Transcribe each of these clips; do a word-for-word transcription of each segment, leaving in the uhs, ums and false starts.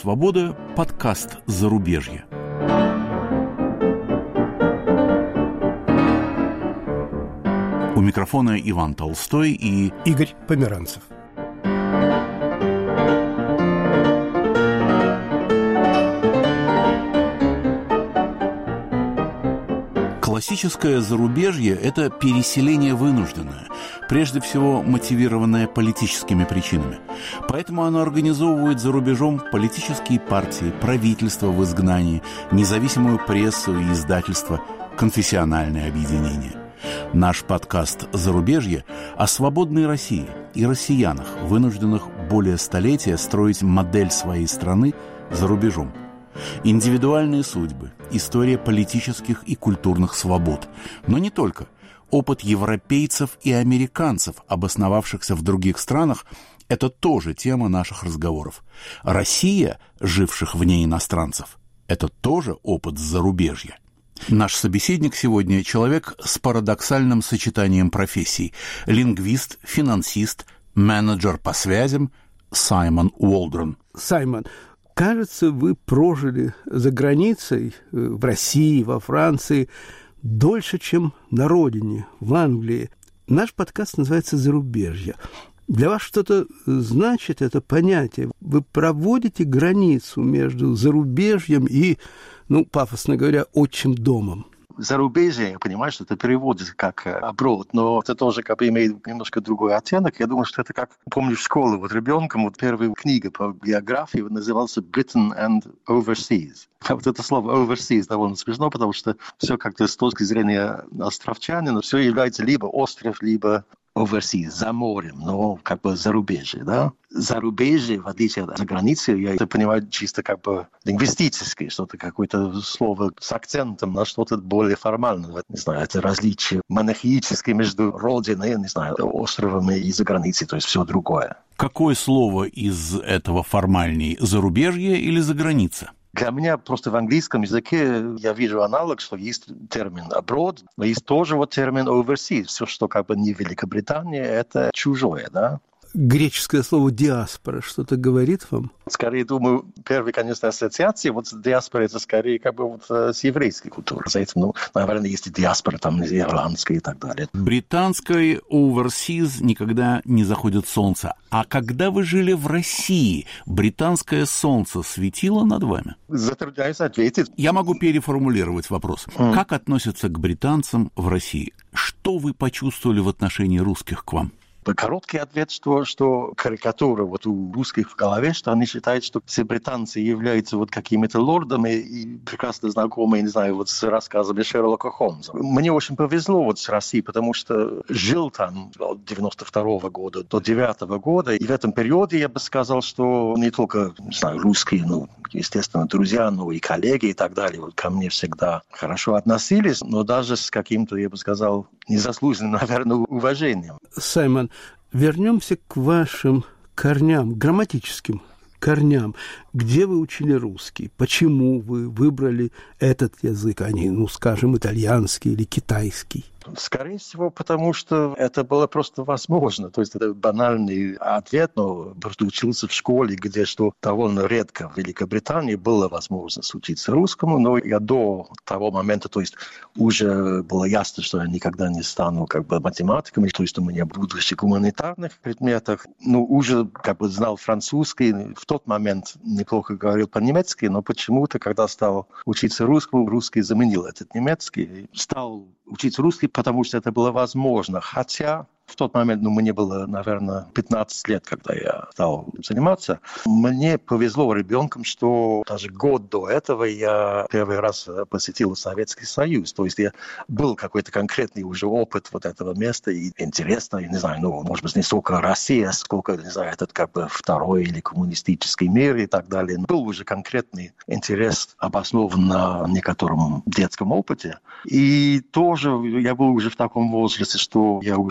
свобода» – подкаст «Зарубежье». У микрофона Иван Толстой и Игорь Померанцев. Классическое зарубежье – это переселение вынужденное, прежде всего мотивированное политическими причинами. Поэтому оно организовывает за рубежом политические партии, правительства в изгнании, независимую прессу и издательства, конфессиональные объединения. Наш подкаст «Зарубежье» о свободной России и россиянах, вынужденных более столетия строить модель своей страны за рубежом. Индивидуальные судьбы, история политических и культурных свобод. Но не только. Опыт европейцев и американцев, обосновавшихся в других странах, это тоже тема наших разговоров. Россия, живших вне иностранцев, это тоже опыт зарубежья. Наш собеседник сегодня – человек с парадоксальным сочетанием профессий. Лингвист, финансист, менеджер по связям Саймон Уолдрон. Саймон, кажется, вы прожили за границей, в России, во Франции, дольше, чем на родине, в Англии. Наш подкаст называется «Зарубежье». Для вас что-то значит это понятие? Вы проводите границу между зарубежьем и, ну, пафосно говоря, отчим домом? Зарубежье, я понимаю, что это переводится как abroad, но это тоже как бы имеет немножко другой оттенок. Я думаю, что это как, помню, в школе вот ребенком, вот первая книга по географии называлась Britain and Overseas. А вот это слово overseas довольно смешно, потому что все как-то с точки зрения островчанина, все является либо остров, либо overseas, за морем, но как бы зарубежье, да? Зарубежье, в отличие от за границей, я это понимаю чисто как бы лингвистически, что-то какое-то слово с акцентом на что-то более формальное. Не знаю, это различие монархическое между родиной, не знаю, островом и за границей, то есть все другое. Какое слово из этого формальней – зарубежье или заграница? Для меня просто в английском языке я вижу аналог, что есть термин abroad, но есть тоже вот термин overseas. Все, что как бы не Великобритания, это чужое, да? Греческое слово «диаспора» что-то говорит вам? Скорее, думаю, первая, конечно, ассоциация вот с диаспорой, это скорее как бы вот с еврейской культурой. За этим, ну, наверное, есть и диаспора, там, ирландская и так далее. Британской overseas никогда не заходит солнце. А когда вы жили в России, британское солнце светило над вами? Затрудняюсь ответить. Я могу переформулировать вопрос. Mm. Как относятся к британцам в России? Что вы почувствовали в отношении русских к вам? Короткий ответ, что, что карикатура вот у русских в голове, что они считают, что все британцы являются вот какими-то лордами и прекрасно знакомы, не знаю, вот с рассказами Шерлока Холмса. Мне очень повезло вот с Россией, потому что жил там от девяносто второго года до девятого года, и в этом периоде я бы сказал, что не только, не знаю, русские, ну, естественно, друзья, но и коллеги и так далее, вот ко мне всегда хорошо относились, но даже с каким-то, я бы сказал, незаслуженным, наверное, уважением. Саймон, вернемся к вашим корням, грамматическим корням. Где вы учили русский? Почему вы выбрали этот язык, а не, ну, скажем, итальянский или китайский? Скорее всего, потому что это было просто возможно. То есть это банальный ответ, но просто учился в школе, где что довольно редко в Великобритании была возможность учиться русскому. Но я до того момента, то есть уже было ясно, что я никогда не стану как бы математиком, то есть у меня будущее в гуманитарных предметах. Ну, уже как бы знал французский. В тот момент неплохо говорил по-немецки, но почему-то, когда стал учиться русскому, русский заменил этот немецкий. Стал учиться русский, потому что это было возможно. Хотя в тот момент, ну, мне было, наверное, пятнадцать лет, когда я стал заниматься. Мне повезло ребенком, что даже год до этого я первый раз посетил Советский Союз. То есть я был какой-то конкретный уже опыт вот этого места. И интересно, я не знаю, ну, может быть, не столько Россия, сколько, не знаю, этот как бы второй или коммунистический мир и так далее. Был уже конкретный интерес, обоснован на некотором детском опыте. И тоже я был уже в таком возрасте, что я уже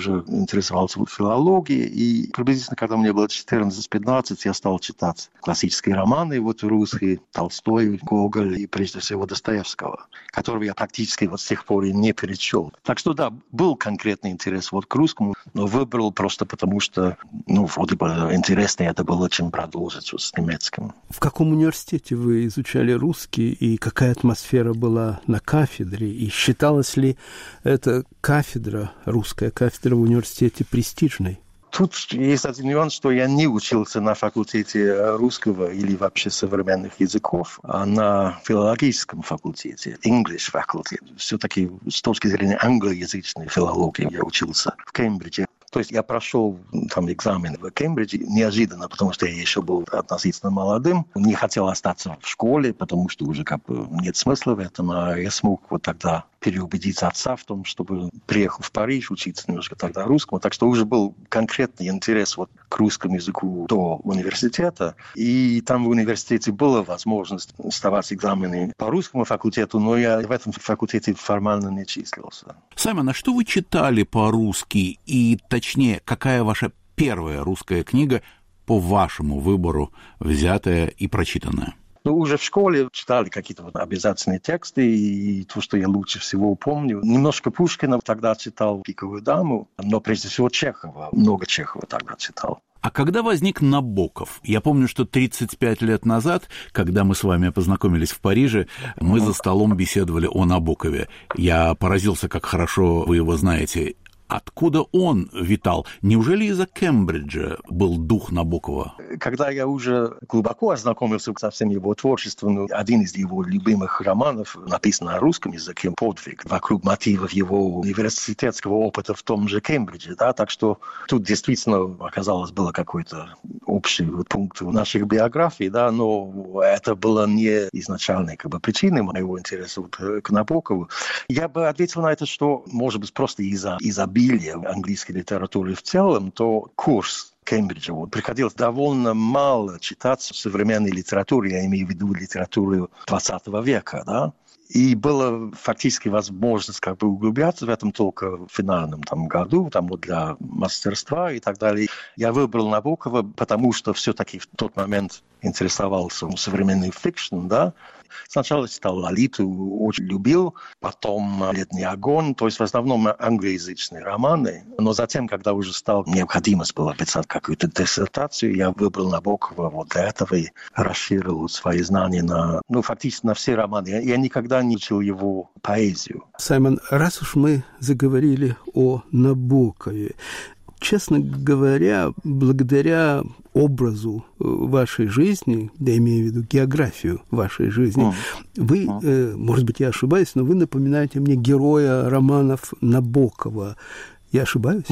интересовался филологией, и приблизительно, когда мне было четырнадцать-пятнадцать, я стал читать классические романы вот русские, Толстой, Гоголь и, прежде всего, Достоевского, которого я практически вот с тех пор и не перечел. Так что, да, был конкретный интерес вот к русскому, но выбрал просто потому, что, ну, вроде бы интереснее это было, чем продолжить вот с немецким. В каком университете вы изучали русский, и какая атмосфера была на кафедре, и считалась ли эта кафедра, русская кафедра в университете престижной? Тут есть один нюанс, что я не учился на факультете русского или вообще современных языков, а на филологическом факультете, English faculty. Все-таки с точки зрения англоязычной филологии я учился в Кембридже. То есть я прошел там экзамен в Кембридже неожиданно, потому что я еще был относительно молодым. Не хотел остаться в школе, потому что уже как бы нет смысла в этом. А я смог вот тогда переубедить отца в том, чтобы приехал в Париж учиться немножко тогда русскому. Так что уже был конкретный интерес вот к русскому языку до университета. И там в университете была возможность сдавать экзамены по русскому факультету, но я в этом факультете формально не числился. Саймон, а что вы читали по-русски? И, точнее, какая ваша первая русская книга по вашему выбору, взятая и прочитанная? Ну, уже в школе читали какие-то вот обязательные тексты, и то, что я лучше всего помню. Немножко Пушкина тогда читал «Пиковую даму», но прежде всего Чехова. Много Чехова тогда читал. А когда возник Набоков? Я помню, что тридцать пять лет назад, когда мы с вами познакомились в Париже, мы за столом беседовали о Набокове. Я поразился, как хорошо вы его знаете. Откуда он витал? Неужели из-за Кембриджа был дух Набокова? Когда я уже глубоко ознакомился со всем его творчеством, один из его любимых романов написан на русском языке «Подвиг», вокруг мотивов его университетского опыта в том же Кембридже. Да? Так что тут действительно оказалось было какой-то общий пункт в наших биографиях, да? Но это было не изначальной как бы, причиной моего интереса вот, к Набокову. Я бы ответил на это, что, может быть, просто из-за изобилия английской литературы в целом, то курс Кембриджа вот, приходилось довольно мало читать современной литературы, я имею в виду литературу двадцатого века, да, и была фактически возможность как бы углубляться в этом только в финальном там, году, там, вот, для мастерства и так далее. Я выбрал Набокова, потому что все-таки в тот момент интересовался современным фикшн, да. Сначала читал «Лолиту», очень любил, потом «Летний огонь», то есть в основном англоязычные романы. Но затем, когда уже стала необходимость была писать какую-то диссертацию, я выбрал Набокова вот для этого и расширил свои знания на, ну, фактически на все романы. Я, я никогда не учил его поэзию. Саймон, раз уж мы заговорили о Набокове, честно говоря, благодаря образу вашей жизни, я имею в виду географию вашей жизни, mm. вы, mm. Э, может быть, я ошибаюсь, но вы напоминаете мне героя романов Набокова. Я ошибаюсь?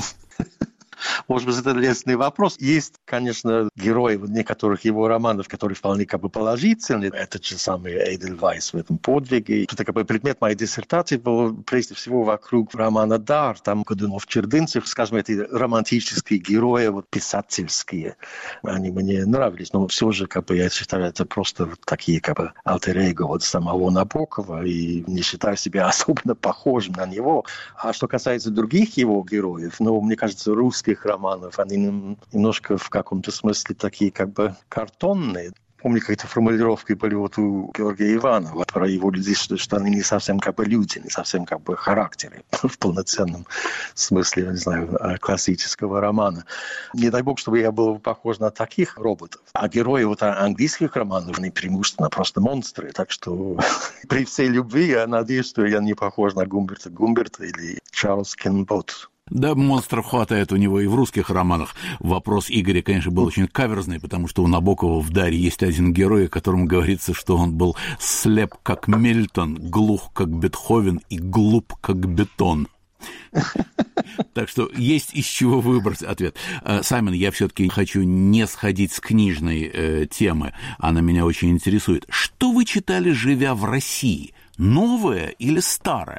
Может быть, это лестный вопрос. Есть, конечно, герои некоторых его романов, которые вполне как бы положительные. Это же самый Эдельвейс в этом «Подвиге». Это как бы предмет моей диссертации был прежде всего вокруг романа «Дар». Там Годунов-Чердынцев, скажем, эти романтические герои, вот писательские. Они мне нравились, но все же, как бы, я считаю, это просто такие как бы альтер-эго вот самого Набокова, и не считаю себя особенно похожим на него. А что касается других его героев, ну, мне кажется, русские романов, они немножко в каком-то смысле такие как бы картонные. Помню, какие-то формулировки были вот у Георгия Иванова про его людей, что, что они не совсем как бы люди, не совсем как бы характеры в полноценном смысле, я не знаю, классического романа. Не дай бог, чтобы я был похож на таких роботов. А герои вот английских романов, они преимущественно просто монстры. Так что при всей любви я надеюсь, что я не похож на Гумберта Гумберта или Чарльз Кенботт. Да, монстров хватает у него и в русских романах. Вопрос Игоря, конечно, был очень каверзный, потому что у Набокова в «Даре» есть один герой, о котором говорится, что он был слеп, как Мильтон, глух, как Бетховен, и глуп, как бетон. Так что есть из чего выбрать ответ. Саймон, я все-таки хочу не сходить с книжной э, темы, она меня очень интересует. Что вы читали, живя в России? Новое или старое?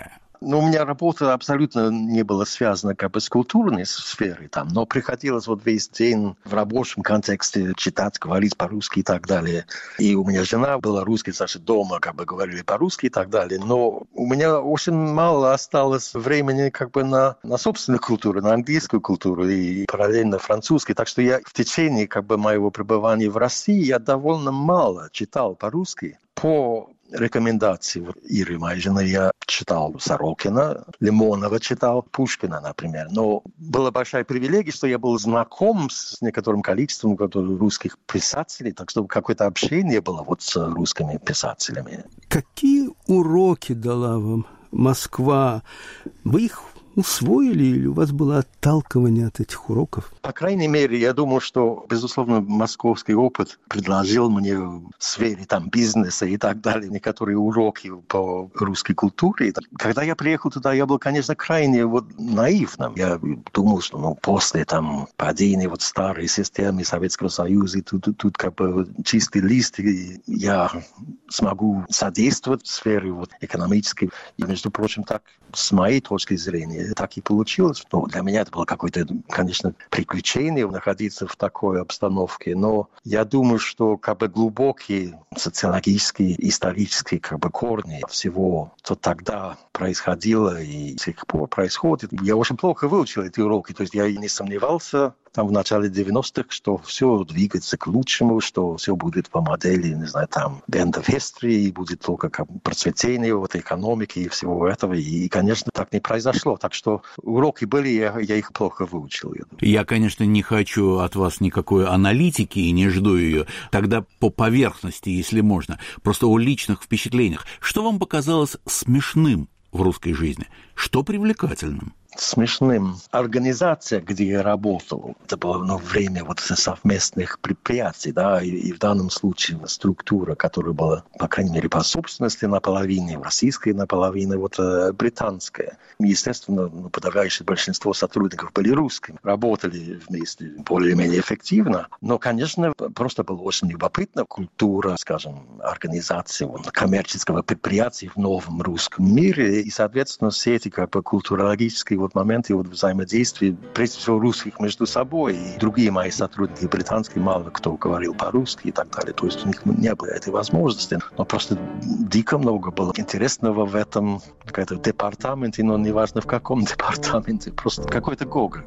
Ну, у меня работа абсолютно не была связана как бы с культурной сферой там, но приходилось вот весь день в рабочем контексте читать, говорить по-русски и так далее. И у меня жена была русской, значит, дома как бы говорили по-русски и так далее. Но у меня очень мало осталось времени как бы на, на собственную культуру, на английскую культуру и параллельно французский. Так что я в течение как бы моего пребывания в России я довольно мало читал по-русски. По рекомендации вот Иры, моей жены, я читал Сорокина, Лимонова читал, Пушкина, например. Но была большая привилегия, что я был знаком с некоторым количеством русских писателей, так что какое-то общение было вот с русскими писателями. Какие уроки дала вам Москва? Вы их усвоили или у вас было отталкивание от этих уроков? По крайней мере, я думаю, что, безусловно, московский опыт предложил мне в сфере там, бизнеса и так далее некоторые уроки по русской культуре. Когда я приехал туда, я был, конечно, крайне вот, наивным. Я думал, что ну, после там, падения вот, старой системы Советского Союза, тут, тут, тут как бы чистый лист, и я смогу содействовать в сфере вот, экономической. И, между прочим, так, с моей точки зрения, так и получилось. Ну, для меня это было какое-то, конечно, приключение находиться в такой обстановке, но я думаю, что как бы глубокие социологические, исторические как бы корни всего, что тогда происходило и до сих пор происходит. Я очень плохо выучил эти уроки, то есть я не сомневался там в начале девяностых, что все двигается к лучшему, что все будет по модели, не знаю, там, end of history, и будет только как процветение вот экономики и всего этого. И, конечно, так не произошло. Так что уроки были, я, я их плохо выучил. Я, я, конечно, не хочу от вас никакой аналитики и не жду ее. Тогда по поверхности, если можно, просто о личных впечатлениях. Что вам показалось смешным в русской жизни? Что привлекательным? Смешным. Организация, где я работал, это было ну, время вот совместных предприятий, да, и, и в данном случае структура, которая была, по крайней мере, по собственности наполовине, российская наполовину, вот британская. Естественно, ну, подавляющее большинство сотрудников были русскими, работали вместе более-менее эффективно, но, конечно, просто было очень любопытно. Культура, скажем, организации вот, коммерческого предприятия в новом русском мире, и, соответственно, все эти как бы, культурологические вот моменты вот взаимодействия, прежде всего, русских между собой. И другие мои сотрудники британские, мало кто говорил по-русски и так далее. То есть у них не было этой возможности. Но просто дико много было интересного в этом каком-то департаменте, но неважно в каком департаменте, просто какой-то гогот.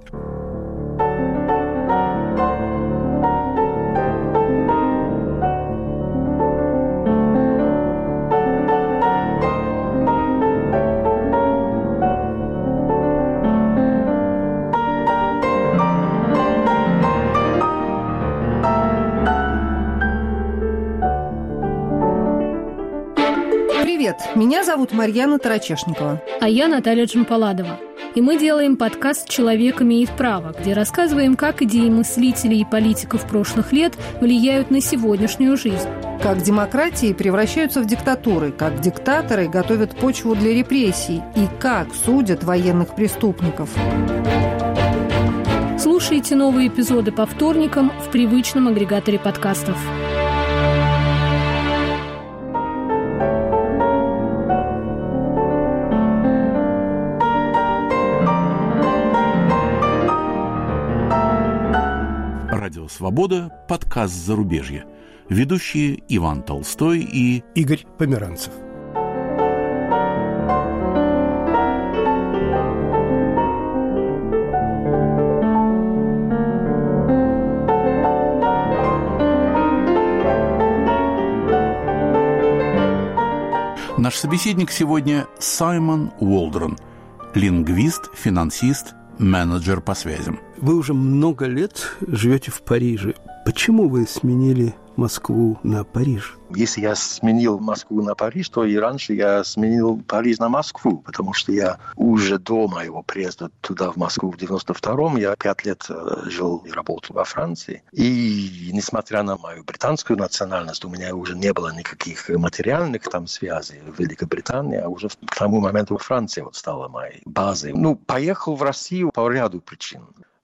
Привет, меня зовут Марьяна Тарачешникова. А я Наталья Джампаладова. И мы делаем подкаст «Человек имеет право», где рассказываем, как идеи мыслителей и политиков прошлых лет влияют на сегодняшнюю жизнь. Как демократии превращаются в диктатуры, как диктаторы готовят почву для репрессий и как судят военных преступников. Слушайте новые эпизоды по вторникам в привычном агрегаторе подкастов. Радио «Свобода», подкаст «Зарубежье». Ведущие Иван Толстой и Игорь Померанцев. Наш собеседник сегодня Саймон Уолдрон, лингвист, финансист, менеджер по связям. Вы уже много лет живете в Париже. Почему вы сменили Москву на Париж? Если я сменил Москву на Париж, то и раньше я сменил Париж на Москву, потому что я уже до моего приезда туда, в Москву, в девяносто втором, я пять лет жил и работал во Франции. И несмотря на мою британскую национальность, у меня уже не было никаких материальных там связей в Великобритании, а уже к тому моменту Франция вот стала моей базой. Ну, поехал в Россию по ряду причин.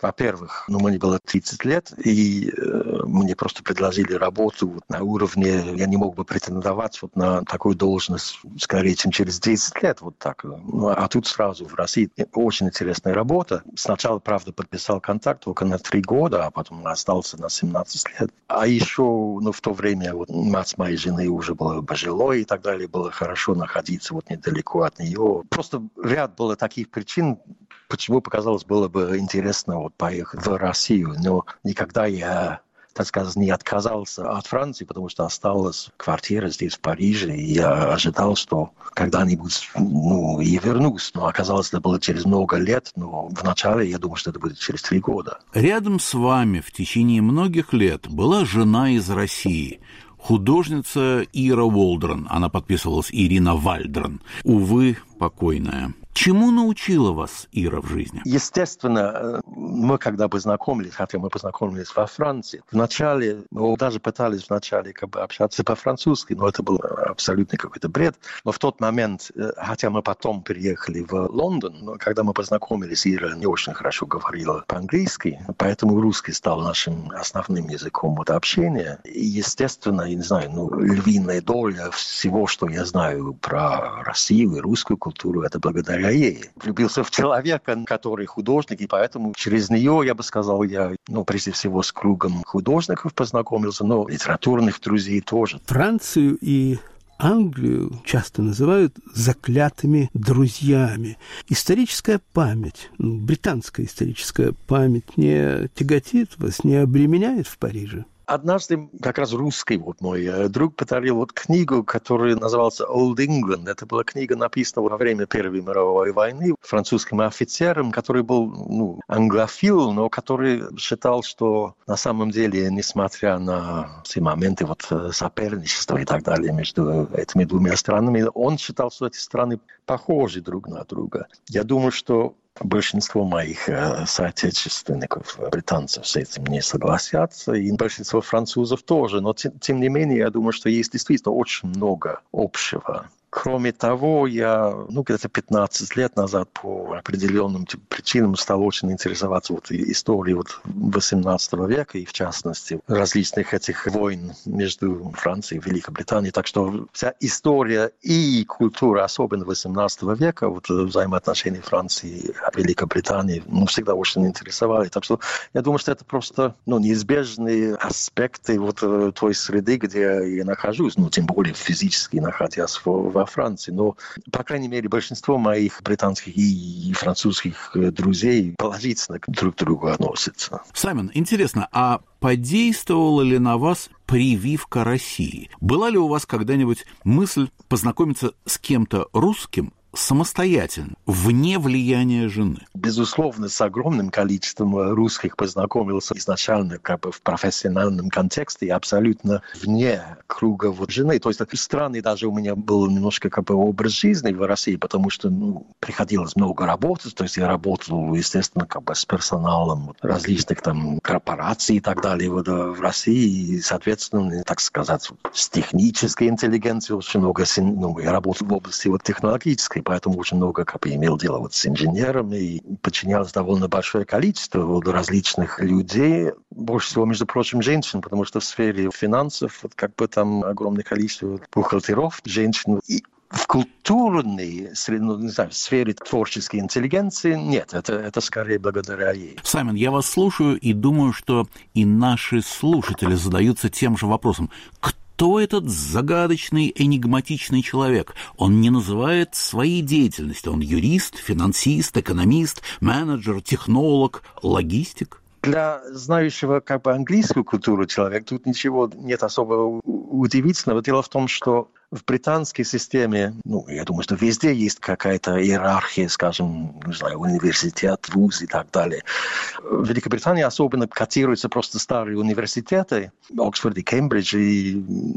Во-первых, ну, мне было тридцать лет, и э, мне просто предложили работу вот, на уровне, я не мог бы претендовать вот на такую должность скорее, чем через десять лет, вот так. Ну, а тут сразу в России очень интересная работа. Сначала, правда, подписал контракт только на три года, а потом остался на семнадцать лет. А еще, ну, в то время вот, мать моей жены уже была пожилой и так далее, было хорошо находиться вот недалеко от нее. Просто ряд было таких причин, почему показалось было бы интересно вот, поехать в Россию. Но никогда я, так сказать, не отказался от Франции, потому что осталась квартира здесь, в Париже, и я ожидал, что когда-нибудь ну, и вернусь. Но оказалось, это было через много лет, но вначале я думал, что это будет через три года. Рядом с вами в течение многих лет была жена из России, художница Ира Волдрен. Она подписывалась Ирина Вальдрен. Увы, покойная. Чему научила вас Ира в жизни? Естественно, мы когда познакомились, хотя мы познакомились во Франции, вначале, мы даже пытались вначале как бы общаться по-французски, но это был абсолютно какой-то бред. Но в тот момент, хотя мы потом переехали в Лондон, но когда мы познакомились, Ира не очень хорошо говорила по-английски, поэтому русский стал нашим основным языком вот, общения. И, естественно, я не знаю, ну, львиная доля всего, что я знаю про Россию и русскую культуру, это благодаря ей. Влюбился в человека, который художник, и поэтому через нее, я бы сказал, я, ну, прежде всего, с кругом художников познакомился, но литературных друзей тоже. Францию и Англию часто называют заклятыми друзьями. Историческая память, ну, британская историческая память не тяготит вас, не обременяет в Париже? Однажды как раз русский вот мой друг подарил вот книгу, которая называлась «Old England». Это была книга, написана во время Первой мировой войны французским офицером, который был ну, англофил, но который считал, что на самом деле, несмотря на все моменты вот, соперничества и так далее между этими двумя странами, он считал, что эти страны похожи друг на друга. Я думаю, что большинство моих э, соотечественников, британцев, с этим не согласятся, и большинство французов тоже. Но, тем, тем не менее, я думаю, что есть действительно очень много общего. Кроме того, я ну, где-то пятнадцать лет назад по определенным причинам стал очень интересоваться вот, историей вот, восемнадцатого века, и в частности различных этих войн между Францией и Великобританией. Так что вся история и культура, особенно восемнадцатого века, вот, взаимоотношения Франции и Великобритании, ну, всегда очень интересовали. Так что я думаю, что это просто ну, неизбежные аспекты вот, той среды, где я нахожусь, ну, тем более физически находясь в во Франции, но, по крайней мере, большинство моих британских и французских друзей положительно друг к другу относятся. Саймон, интересно, а подействовала ли на вас прививка России? Была ли у вас когда-нибудь мысль познакомиться с кем-то русским самостоятельно, вне влияния жены? Безусловно, с огромным количеством русских познакомился изначально как бы в профессиональном контексте и абсолютно вне круга вот жены. То есть странный даже у меня был немножко как бы образ жизни в России, потому что ну, приходилось много работать. То есть я работал, естественно, как бы с персоналом различных там корпораций и так далее вот, в России. И, соответственно, так сказать, с технической интеллигенцией очень много. Ну, я работал в области вот, технологической, поэтому очень много как бы, имел дело вот с инженерами и подчинялось довольно большое количество вот, различных людей, больше всего, между прочим, женщин, потому что в сфере финансов вот, как бы там огромное количество вот, бухгалтеров, женщин. И в культурной ну, не знаю, в сфере творческой интеллигенции нет, это, это скорее благодаря ей. Саймон, я вас слушаю и думаю, что и наши слушатели задаются тем же вопросом. Кто этот загадочный, энигматичный человек? Он не называет своей деятельности. Он юрист, финансист, экономист, менеджер, технолог, логистик. Для знающего как бы английскую культуру человека тут ничего нет особо удивительного. Дело в том, что в британской системе, ну, я думаю, что везде есть какая-то иерархия, скажем, не знаю, университет, вуз и так далее. В Великобритании особенно котируются просто старые университеты, Оксфорд и Кембридж, и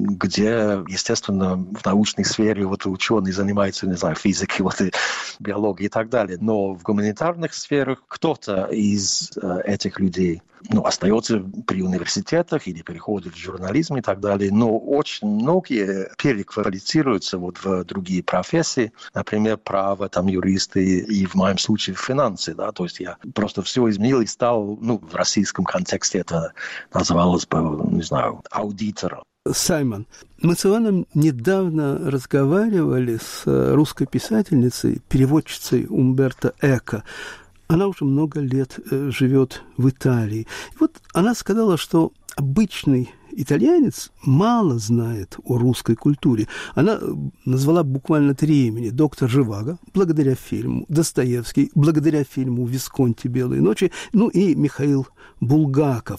где, естественно, в научной сфере вот ученые занимаются, не знаю, физикой, вот, и биологией и так далее. Но в гуманитарных сферах кто-то из э, этих людей ну, остается при университетах или переходит в журнализм и так далее. Но очень многие переквалифицируются квалифицируются вот в другие профессии, например, право, там, юристы и, в моем случае, финансы, да, то есть я просто все изменил и стал, ну, в российском контексте это называлось бы, не знаю, аудитором. Саймон, мы с Иваном недавно разговаривали с русской писательницей, переводчицей Умберто Эко. Она уже много лет живет в Италии. И вот она сказала, что обычный итальянец мало знает о русской культуре. Она назвала буквально три имени. Доктор Живаго, благодаря фильму, Достоевский, благодаря фильму «Висконти. Белые ночи», ну и Михаил Булгаков.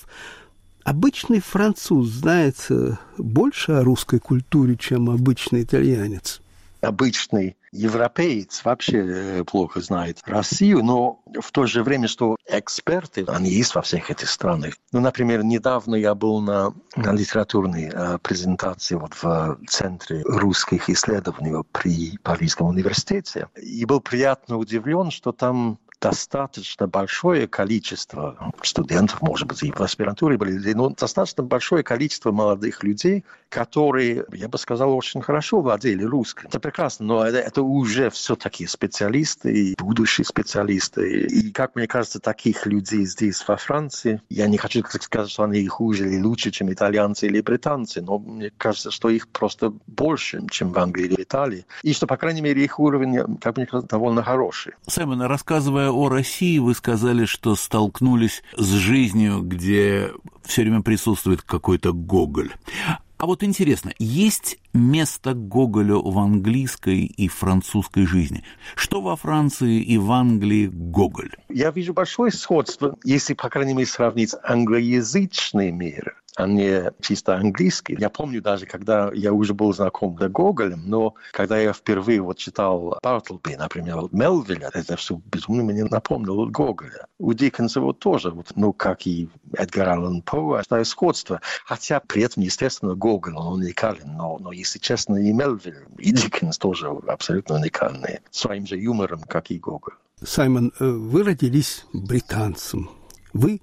Обычный француз знает больше о русской культуре, чем обычный итальянец. Обычный европеец вообще плохо знает Россию, но в то же время, что эксперты, они есть во всех этих странах. Ну, например, недавно я был на, на литературной э, презентации вот в Центре русских исследований при Парижском университете, и был приятно удивлен, что там достаточно большое количество студентов, может быть, и в аспирантуре были, но достаточно большое количество молодых людей, которые, я бы сказал, очень хорошо владели русским. Это прекрасно, но это, это уже все-таки специалисты, и будущие специалисты. И, как мне кажется, таких людей здесь, во Франции, я не хочу сказать, что они хуже или лучше, чем итальянцы или британцы, но мне кажется, что их просто больше, чем в Англии или Италии. И что, по крайней мере, их уровень, как мне кажется, довольно хороший. Саймон, рассказывая о России, вы сказали, что столкнулись с жизнью, где все время присутствует какой-то Гоголь. А вот интересно, есть место Гоголю в английской и французской жизни? Что во Франции и в Англии Гоголь? Я вижу большое сходство, если, по крайней мере, сравнить англоязычный мир, а не чисто английский. Я помню даже, когда я уже был знаком с Гоголем, но когда я впервые вот читал Бартлби, например, вот Мелвилля, это все безумно мне напомнило Гоголя. У Диккенса вот тоже, вот, ну, как и Эдгар Аллан По, это сходство. Хотя при этом, естественно, Гоголь, он уникален, но, но если честно, и Мелвиль, и Диккенс тоже абсолютно уникальные, своим же юмором, как и Гоголь. Саймон, вы родились британцем. Вы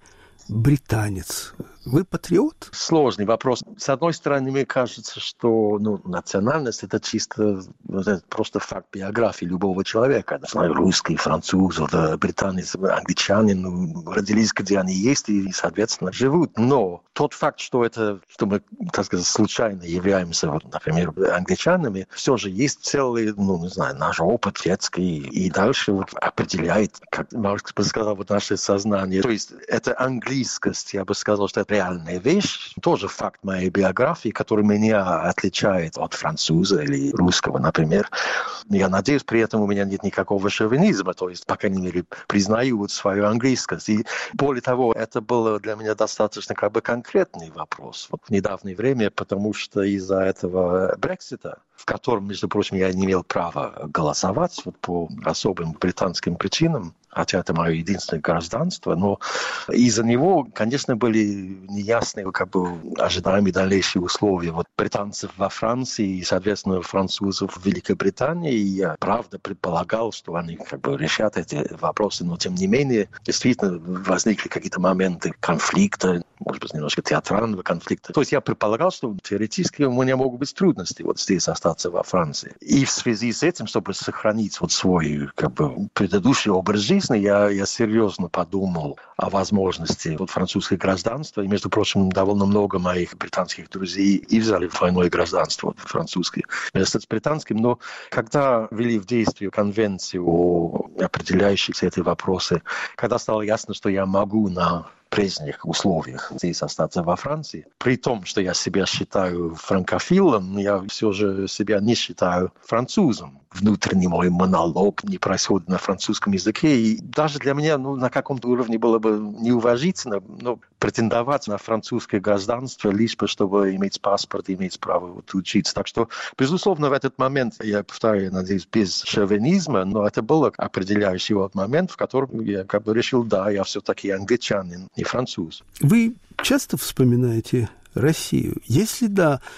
британец. Вы патриот? Сложный вопрос. С одной стороны, мне кажется, что ну, национальность – это чисто вот это просто факт биографии любого человека. Русский, француз, британец, англичанин, ну, родились, где они есть, и, соответственно, живут. Но тот факт, что, это, что мы, так сказать, случайно являемся, вот, например, англичанами, все же есть целый, ну, не знаю, наш опыт детский, и дальше вот определяет, как Маркс бы сказал, вот наше сознание. То есть это английскость, я бы сказал, что это реальная вещь, тоже факт моей биографии, который меня отличает от француза или русского, например. Я надеюсь, при этом у меня нет никакого шовинизма, то есть, по крайней мере, признаю вот свою английскость. И более того, это был для меня достаточно как бы конкретный вопрос вот в недавнее время, потому что из-за этого Брексита, в котором, между прочим, я не имел права голосовать вот по особым британским причинам, хотя это мое единственное гражданство, но из-за него, конечно, были неясные, как бы, ожидаемые дальнейшие условия. Вот британцев во Франции и, соответственно, французов в Великобритании. И я, правда, предполагал, что они как бы решат эти вопросы, но, тем не менее, действительно возникли какие-то моменты конфликта, может быть, немножко театрального конфликта. То есть я предполагал, что теоретически у меня могут быть трудности вот здесь остаться во Франции. И в связи с этим, чтобы сохранить вот свой как бы предыдущий образ жизни, Я, я серьезно подумал о возможности вот, французского гражданства. И, между прочим, довольно много моих британских друзей и взяли двойное гражданство вот, французское вместо с британским. Но когда ввели в действие конвенцию о определяющихся эти вопросы, когда стало ясно, что я могу на прежних условиях здесь остаться во Франции. При том, что я себя считаю франкофилом, я все же себя не считаю французом. Внутренний мой монолог не происходит на французском языке. И даже для меня ну, на каком-то уровне было бы неуважительно но претендовать на французское гражданство, лишь бы, чтобы иметь паспорт и иметь право вот, учиться. Так что, безусловно, в этот момент, я повторяю, надеюсь, без шовинизма, но это был определяющий вот момент, в котором я как бы решил, да, я все-таки англичанин, не француз. Вы часто вспоминаете Россию? Если да,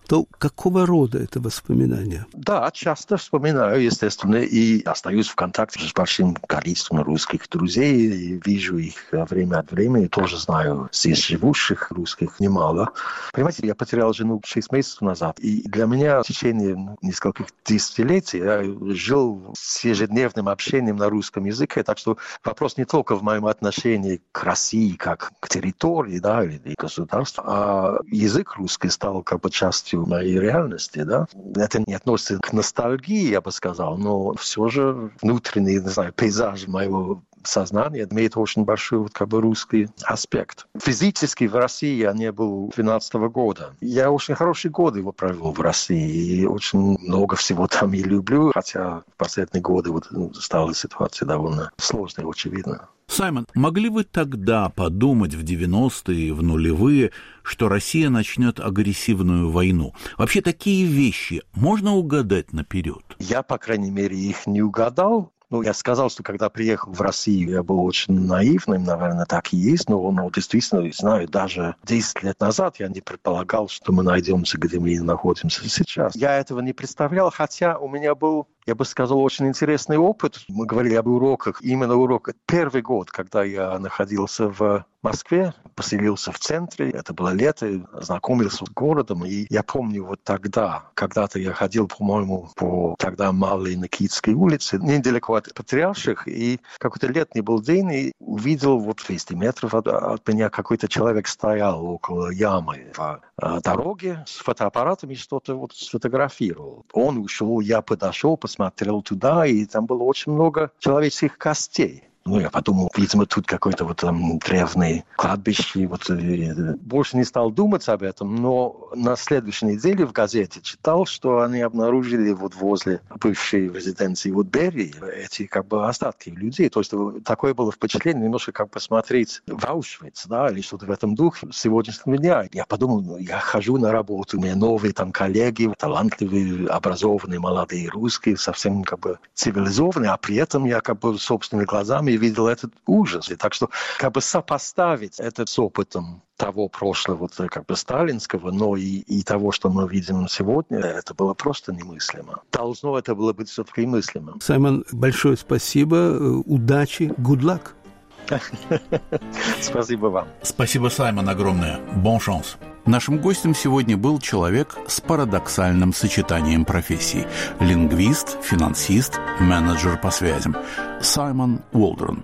то какого рода это воспоминания? Да, часто вспоминаю, естественно, и остаюсь в контакте с большим количеством русских друзей, и вижу их время от времени, тоже знаю здесь живущих русских немало. Понимаете, я потерял жену шесть месяцев назад, и для меня в течение ну, нескольких десятилетий я жил с ежедневным общением на русском языке, так что вопрос не только в моем отношении к России, как к территории, да, или государству, а язык русский стал как бы частью моей реальности, да. Это не относится к ностальгии, я бы сказал, но все же внутренний, не знаю, пейзаж моего сознания имеет очень большой вот, как бы, русский аспект. Физически в России я не был двенадцатого года. Я очень хорошие годы его провел в России, и очень много всего там и люблю, хотя в последние годы вот, ну, стала ситуация довольно сложной, очевидно. Саймон, могли вы тогда подумать в девяностые, в нулевые, что Россия начнет агрессивную войну? Вообще такие вещи можно угадать наперед? Я, по крайней мере, их не угадал. Ну, я сказал, что когда приехал в Россию, я был очень наивным, наверное, так и есть, но, но действительно, знаю, даже десять лет назад я не предполагал, что мы найдемся, где мы находимся сейчас. Я этого не представлял, хотя у меня был, я бы сказал, очень интересный опыт. Мы говорили об уроках, именно урок. Первый год, когда я находился в Москве, поселился в центре, это было лето, знакомился с городом, и я помню вот тогда, когда-то я ходил, по-моему, по тогда Малой Никитской улице, недалеко от Патриарших, и какой-то летний был день, и увидел вот двести метров от, от меня какой-то человек стоял около ямы в а, дороге с фотоаппаратом и что-то вот сфотографировал. Он ушел, я подошел, посмотрел туда, и там было очень много человеческих костей. Ну, я подумал, видимо, тут какой-то вот там древний кладбище. Вот, больше не стал думать об этом, но на следующей неделе в газете читал, что они обнаружили вот возле бывшей резиденции вот Берии эти как бы остатки людей. То есть такое было впечатление немножко как посмотреть в Аушвиц, да, или что-то в этом духе сегодняшнего дня. Я подумал, ну, я хожу на работу, у меня новые там коллеги, талантливые, образованные, молодые русские, совсем как бы цивилизованные, а при этом я как бы собственными глазами видел этот ужас. И так что как бы сопоставить это с опытом того прошлого, вот, как бы сталинского, но и, и того, что мы видим сегодня, это было просто немыслимо. Должно это было быть все-таки мыслимо. Саймон, большое спасибо, удачи, good luck. Спасибо вам. Спасибо, Саймон, огромное. Bon chance. Нашим гостем сегодня был человек с парадоксальным сочетанием профессий. Лингвист, финансист, менеджер по связям. Саймон Уолдрон.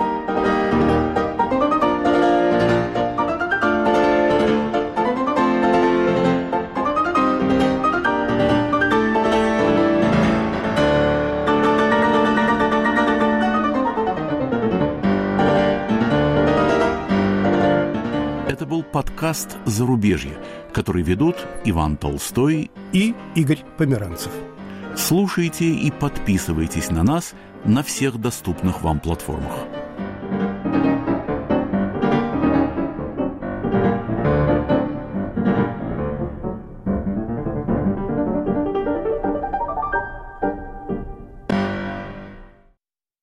Это был подкаст «Зарубежье», который ведут Иван Толстой и Игорь Померанцев. Слушайте и подписывайтесь на нас на всех доступных вам платформах.